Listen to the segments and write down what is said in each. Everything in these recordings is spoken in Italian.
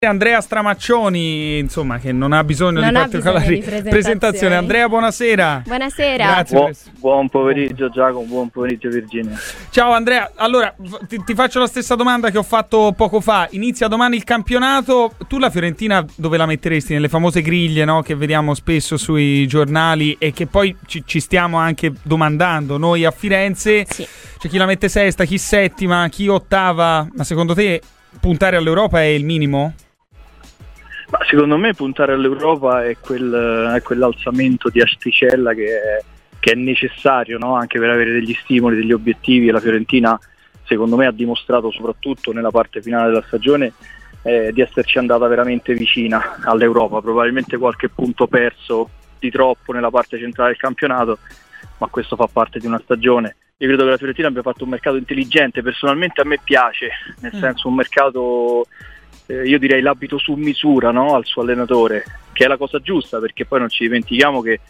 Andrea Stramaccioni, insomma, che non ha bisogno di particolari presentazione. Andrea, buonasera. Buonasera. Grazie. Buon pomeriggio Giacomo, buon pomeriggio Virginia. Ciao Andrea, allora ti faccio la stessa domanda che ho fatto poco fa. Inizia domani il campionato, tu la Fiorentina dove la metteresti? Nelle famose griglie, no? Che vediamo spesso sui giornali e che poi ci stiamo anche domandando noi a Firenze. Sì. C'è chi la mette sesta, chi settima, chi ottava, ma secondo te puntare all'Europa è il minimo? Ma secondo me puntare all'Europa è quell'alzamento di asticella che è necessario, no? Anche per avere degli stimoli, degli obiettivi, e la Fiorentina secondo me ha dimostrato soprattutto nella parte finale della stagione di esserci andata veramente vicina all'Europa, probabilmente qualche punto perso di troppo nella parte centrale del campionato, ma questo fa parte di una stagione. Io credo che la Fiorentina abbia fatto un mercato intelligente, personalmente a me piace, nel senso un mercato, io direi l'abito su misura, no? Al suo allenatore, che è la cosa giusta, perché poi non ci dimentichiamo che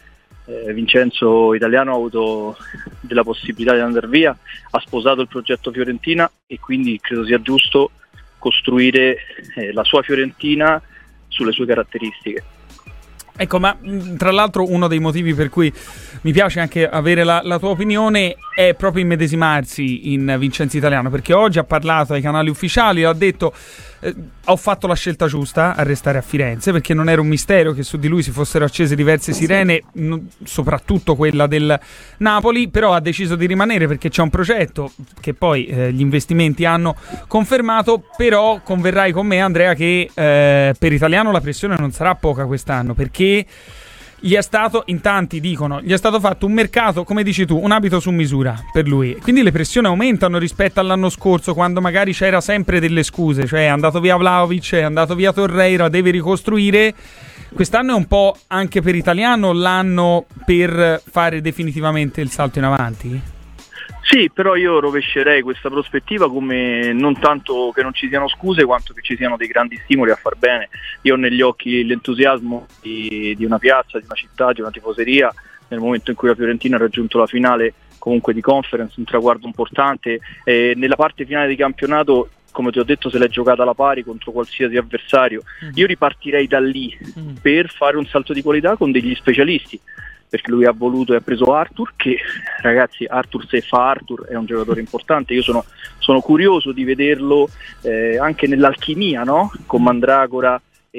Vincenzo Italiano ha avuto della possibilità di andare via, ha sposato il progetto Fiorentina e quindi credo sia giusto costruire la sua Fiorentina sulle sue caratteristiche. Ecco, ma tra l'altro uno dei motivi per cui mi piace anche avere la tua opinione è proprio immedesimarsi in Vincenzo Italiano, perché oggi ha parlato ai canali ufficiali, ha detto ho fatto la scelta giusta a restare a Firenze, perché non era un mistero che su di lui si fossero accese diverse sirene, soprattutto quella del Napoli, però ha deciso di rimanere perché c'è un progetto che poi gli investimenti hanno confermato. Però converrai con me, Andrea, che per Italiano la pressione non sarà poca quest'anno, perché gli è stato, in tanti dicono, gli è stato fatto un mercato, come dici tu, un abito su misura per lui. Quindi le pressioni aumentano rispetto all'anno scorso, quando magari c'era sempre delle scuse, cioè è andato via Vlahovic, è andato via Torreira, deve ricostruire. Quest'anno è un po' anche per Italiano l'anno per fare definitivamente il salto in avanti? Sì, però io rovescerei questa prospettiva come non tanto che non ci siano scuse quanto che ci siano dei grandi stimoli a far bene. Io ho negli occhi l'entusiasmo di una piazza, di una città, di una tifoseria nel momento in cui la Fiorentina ha raggiunto la finale comunque di Conference, un traguardo importante. Nella parte finale di campionato, come ti ho detto, se l'è giocata alla pari contro qualsiasi avversario. Io ripartirei da lì per fare un salto di qualità con degli specialisti, perché lui ha voluto e ha preso Arthur, che ragazzi, Arthur, se fa Arthur, è un giocatore importante. Io sono curioso di vederlo anche nell'alchimia, no? Con Mandragora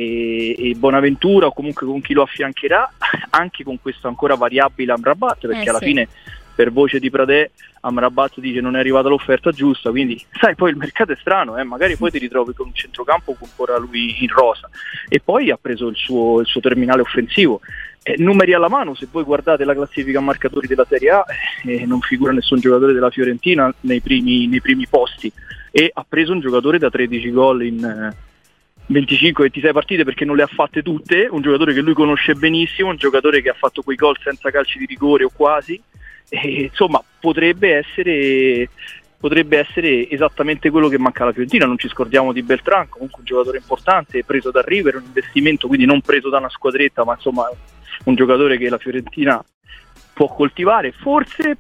e Bonaventura, o comunque con chi lo affiancherà, anche con questo ancora variabile Amrabat, perché alla fine, per voce di Pradè, Amrabat dice non è arrivata l'offerta giusta, quindi sai, poi il mercato è strano, magari poi ti ritrovi con un centrocampo con ancora lui in rosa. E poi ha preso il suo terminale offensivo. Numeri alla mano, se voi guardate la classifica marcatori della Serie A, non figura nessun giocatore della Fiorentina nei primi posti, e ha preso un giocatore da 13 gol in 25-26 partite, perché non le ha fatte tutte, un giocatore che lui conosce benissimo, un giocatore che ha fatto quei gol senza calci di rigore o quasi, e insomma potrebbe essere esattamente quello che manca alla Fiorentina. Non ci scordiamo di Beltrán, comunque un giocatore importante, preso da River, un investimento, quindi non preso da una squadretta, ma insomma un giocatore che la Fiorentina può coltivare. Forse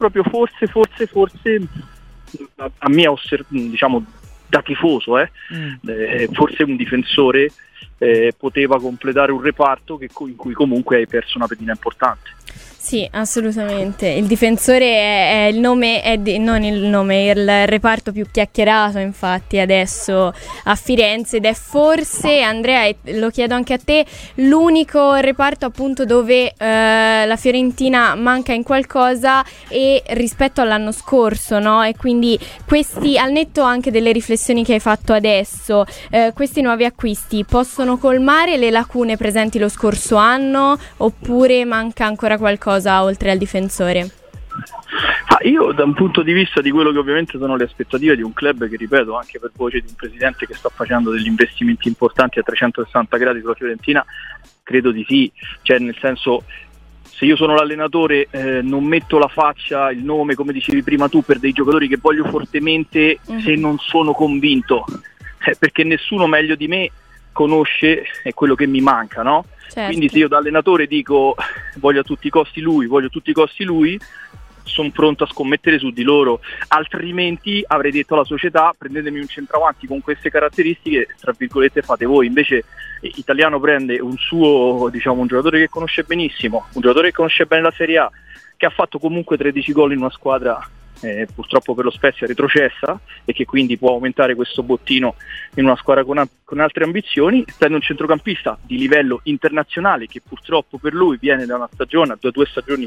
a mia diciamo da tifoso, forse un difensore poteva completare un reparto in cui comunque hai perso una pedina importante. Sì, assolutamente. Il difensore è il nome, non il nome, il reparto più chiacchierato infatti adesso a Firenze, ed è forse, Andrea, e lo chiedo anche a te, l'unico reparto appunto dove la Fiorentina manca in qualcosa e rispetto all'anno scorso, no? E quindi questi, al netto anche delle riflessioni che hai fatto adesso, questi nuovi acquisti possono colmare le lacune presenti lo scorso anno, oppure manca ancora qualcosa oltre al difensore? Io, da un punto di vista di quello che ovviamente sono le aspettative di un club che, ripeto, anche per voce di un presidente che sta facendo degli investimenti importanti a 360 gradi sulla Fiorentina, credo di sì. Cioè, nel senso, se io sono l'allenatore, non metto la faccia, il nome, come dicevi prima tu, per dei giocatori che voglio fortemente se non sono convinto, perché nessuno meglio di me conosce quello che mi manca, no? Certo. Quindi se io da allenatore dico voglio a tutti i costi lui, sono pronto a scommettere su di loro, altrimenti avrei detto alla società: prendetemi un centravanti con queste caratteristiche, tra virgolette fate voi. Invece Italiano prende un suo, diciamo, un giocatore che conosce benissimo, un giocatore che conosce bene la Serie A, che ha fatto comunque 13 gol in una squadra purtroppo per lo Spezia retrocessa, e che quindi può aumentare questo bottino in una squadra con altre ambizioni. Prende un centrocampista di livello internazionale che purtroppo per lui viene da una stagione, da 2 stagioni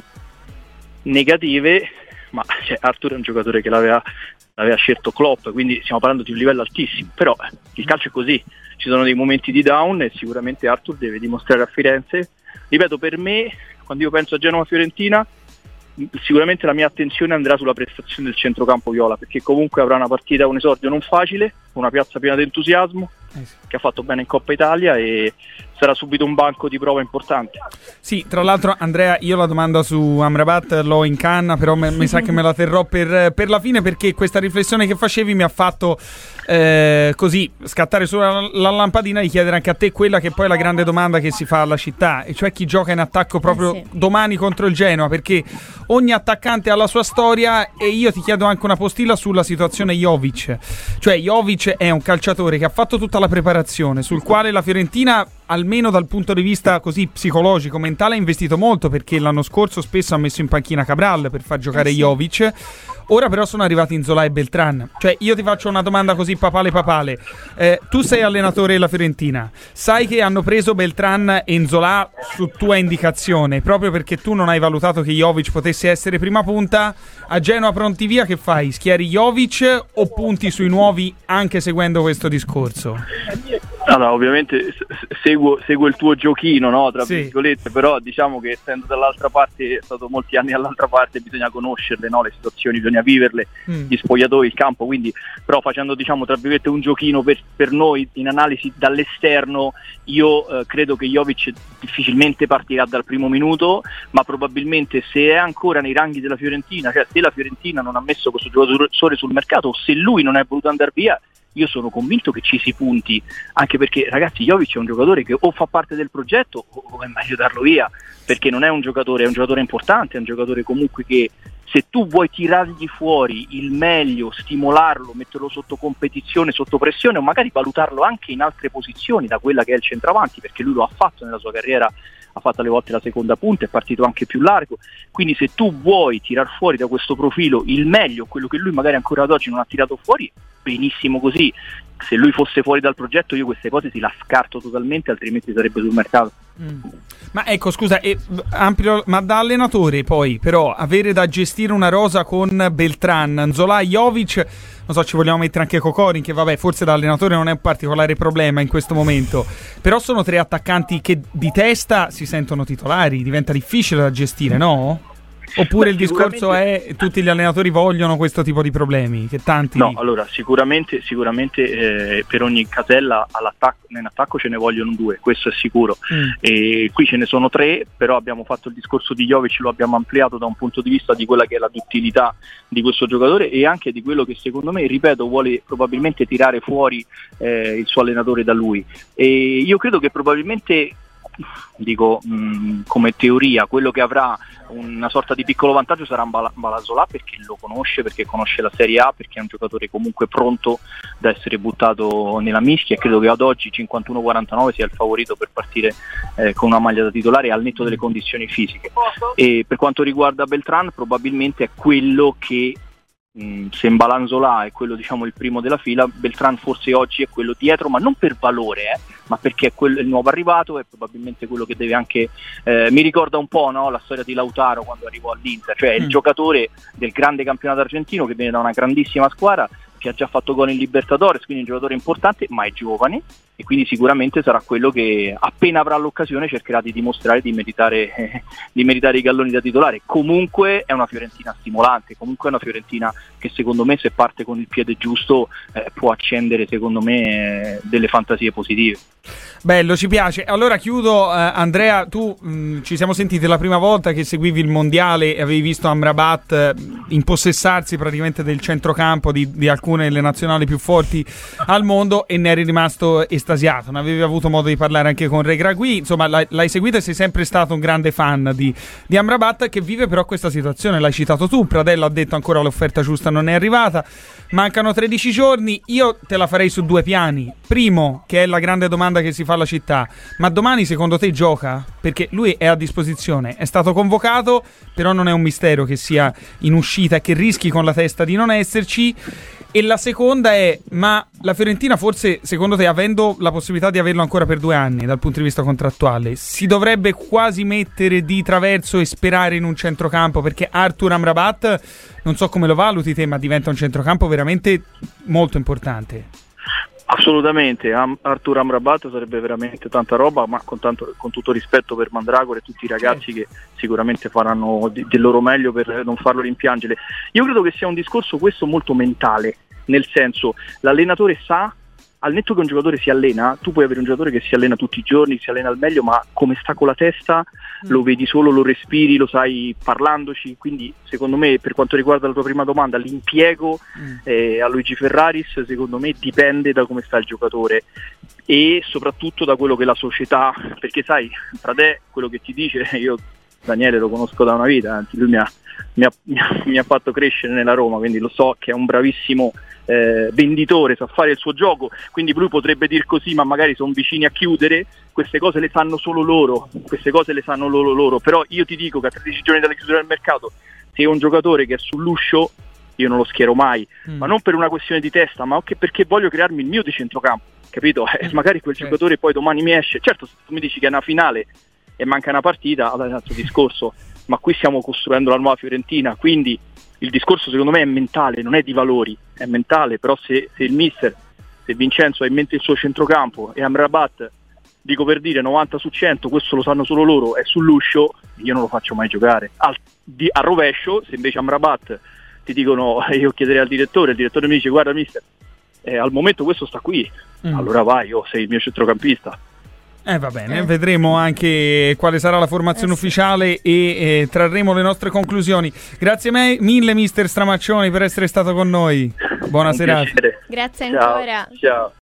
negative, ma Arthur è un giocatore che l'aveva scelto Klopp, quindi stiamo parlando di un livello altissimo. Però il calcio è così, ci sono dei momenti di down e sicuramente Arthur deve dimostrare a Firenze. Ripeto, per me, quando io penso a Genova-Fiorentina, sicuramente la mia attenzione andrà sulla prestazione del centrocampo viola, perché comunque avrà una partita, un esordio non facile, una piazza piena di entusiasmo, che ha fatto bene in Coppa Italia, e sarà subito un banco di prova importante. Sì, tra l'altro Andrea, io la domanda su Amrabat l'ho in canna, però mi sa che me la terrò per la fine, perché questa riflessione che facevi mi ha fatto così scattare sulla la lampadina di chiedere anche a te quella che poi è la grande domanda che si fa alla città, e cioè chi gioca in attacco proprio domani contro il Genoa, perché ogni attaccante ha la sua storia, e io ti chiedo anche una postilla sulla situazione Jovic. Cioè Jovic è un calciatore che ha fatto tutta la preparazione, sul quale la Fiorentina, almeno dal punto di vista così psicologico, mentale, ha investito molto, perché l'anno scorso spesso ha messo in panchina Cabral per far giocare Jovic. Ora però sono arrivati Nzola e Beltran. Cioè io ti faccio una domanda così papale. Tu sei allenatore della Fiorentina, sai che hanno preso Beltran e Nzola su tua indicazione, proprio perché tu non hai valutato che Jovic potesse essere prima punta. A Genoa pronti via, che fai? Schieri Jovic o punti sui nuovi, anche seguendo questo discorso? Allora, ovviamente seguo il tuo giochino, no? Tra virgolette, però diciamo che essendo dall'altra parte, è stato molti anni dall'altra parte, bisogna conoscerle, no? Le situazioni, bisogna viverle, gli spogliatoi, il campo, quindi però facendo, diciamo, tra virgolette un giochino per noi in analisi dall'esterno, io credo che Jovic difficilmente partirà dal primo minuto, ma probabilmente se è ancora nei ranghi della Fiorentina, cioè se la Fiorentina non ha messo questo giocatore sul mercato, o se lui non è voluto andare via, io sono convinto che ci si punti, anche perché, ragazzi, Jovic è un giocatore che o fa parte del progetto o è meglio darlo via, perché non è un giocatore, è un giocatore importante, è un giocatore comunque che, se tu vuoi tirargli fuori il meglio, stimolarlo, metterlo sotto competizione, sotto pressione, o magari valutarlo anche in altre posizioni da quella che è il centravanti, perché lui lo ha fatto nella sua carriera, ha fatto alle volte la seconda punta, è partito anche più largo, quindi se tu vuoi tirar fuori da questo profilo il meglio, quello che lui magari ancora ad oggi non ha tirato fuori, benissimo così. Se lui fosse fuori dal progetto, io questa ipotesi la scarto totalmente, altrimenti sarebbe sul mercato. Ma ecco, scusa, ma da allenatore poi però avere da gestire una rosa con Beltran, Nzola, Jovic, non so, ci vogliamo mettere anche Kokorin, che vabbè, forse da allenatore non è un particolare problema in questo momento, però sono 3 attaccanti che di testa si sentono titolari, diventa difficile da gestire, no? Oppure il discorso è tutti gli allenatori vogliono questo tipo di problemi, che tanti... No, allora sicuramente per ogni casella in attacco ce ne vogliono 2, questo è sicuro. E qui ce ne sono 3, però abbiamo fatto il discorso di Jovic, lo abbiamo ampliato da un punto di vista di quella che è la duttilità di questo giocatore, e anche di quello che secondo me, ripeto, vuole probabilmente tirare fuori il suo allenatore da lui. E io credo che probabilmente, dico come teoria, quello che avrà una sorta di piccolo vantaggio sarà Mbalazola, perché lo conosce, perché conosce la Serie A, perché è un giocatore comunque pronto da essere buttato nella mischia, e credo che ad oggi 51-49 sia il favorito per partire con una maglia da titolare, al netto delle condizioni fisiche. E per quanto riguarda Beltran, probabilmente è quello che, se Mbalanzola è quello, diciamo, il primo della fila, Beltran forse oggi è quello dietro, ma non per valore, ma perché è il nuovo arrivato, è probabilmente quello che deve anche mi ricorda un po', no, la storia di Lautaro quando arrivò all'Inter, cioè il giocatore del grande campionato argentino che viene da una grandissima squadra, che ha già fatto gol in Libertadores, quindi un giocatore importante, ma è giovane, e quindi sicuramente sarà quello che appena avrà l'occasione cercherà di dimostrare di meritare i galloni da titolare. Comunque è una Fiorentina stimolante, comunque è una Fiorentina che secondo me, se parte con il piede giusto, può accendere, secondo me, delle fantasie positive. Bello, ci piace. Allora chiudo, Andrea, tu ci siamo sentiti la prima volta che seguivi il mondiale e avevi visto Amrabat impossessarsi praticamente del centrocampo di alcune delle nazionali più forti al mondo e ne eri rimasto estasiato. Ne avevi avuto modo di parlare anche con Regragui, insomma l'hai seguito e sei sempre stato un grande fan di Amrabat, che vive però questa situazione, l'hai citato tu. Pradella ha detto ancora l'offerta giusta non è arrivata, mancano 13 giorni, io te la farei su due piani. Primo, che è la grande domanda che si fa alla città: ma domani secondo te gioca? Perché lui è a disposizione, è stato convocato, però non è un mistero che sia in uscita e che rischi con la testa di non esserci. E la seconda è: ma la Fiorentina forse, secondo te, avendo la possibilità di averlo ancora per 2 anni dal punto di vista contrattuale, si dovrebbe quasi mettere di traverso e sperare in un centrocampo? Perché Artur Amrabat, non so come lo valuti te, ma diventa un centrocampo veramente molto importante. Assolutamente, Artur Amrabat sarebbe veramente tanta roba, ma con tutto rispetto per Mandragora e tutti i ragazzi che sicuramente faranno del loro meglio per non farlo rimpiangere. Io credo che sia un discorso questo molto mentale, nel senso, l'allenatore sa, al netto che un giocatore si allena, tu puoi avere un giocatore che si allena tutti i giorni, si allena al meglio, ma come sta con la testa lo vedi solo, lo respiri, lo sai parlandoci. Quindi secondo me, per quanto riguarda la tua prima domanda, l'impiego a Luigi Ferraris secondo me dipende da come sta il giocatore e soprattutto da quello che la società, perché sai, Pradè quello che ti dice, io Daniele lo conosco da una vita, anzi lui mi ha fatto crescere nella Roma, quindi lo so che è un bravissimo venditore, sa fare il suo gioco, quindi lui potrebbe dir così, ma magari sono vicini a chiudere. Queste cose le sanno solo loro, però io ti dico che a 13 giorni dalla chiusura del mercato, se è un giocatore che è sull'uscio, io non lo schiero mai, ma non per una questione di testa, ma anche perché voglio crearmi il mio di centrocampo, capito? Magari quel giocatore poi domani mi esce. Certo, se tu mi dici che è una finale e manca una partita, allora è un altro discorso, ma qui stiamo costruendo la nuova Fiorentina, quindi il discorso secondo me è mentale, non è di valori, è mentale. Però se il mister, se Vincenzo ha in mente il suo centrocampo e Amrabat, dico per dire 90 su 100, questo lo sanno solo loro, è sull'uscio, io non lo faccio mai giocare. Al rovescio, se invece Amrabat ti dicono, io chiederei al direttore, il direttore mi dice guarda mister, al momento questo sta qui, allora vai, sei il mio centrocampista. Va bene, vedremo anche quale sarà la formazione ufficiale e trarremo le nostre conclusioni. Grazie mille mister Stramaccioni per essere stato con noi. Buona serata. Grazie ancora. Ciao.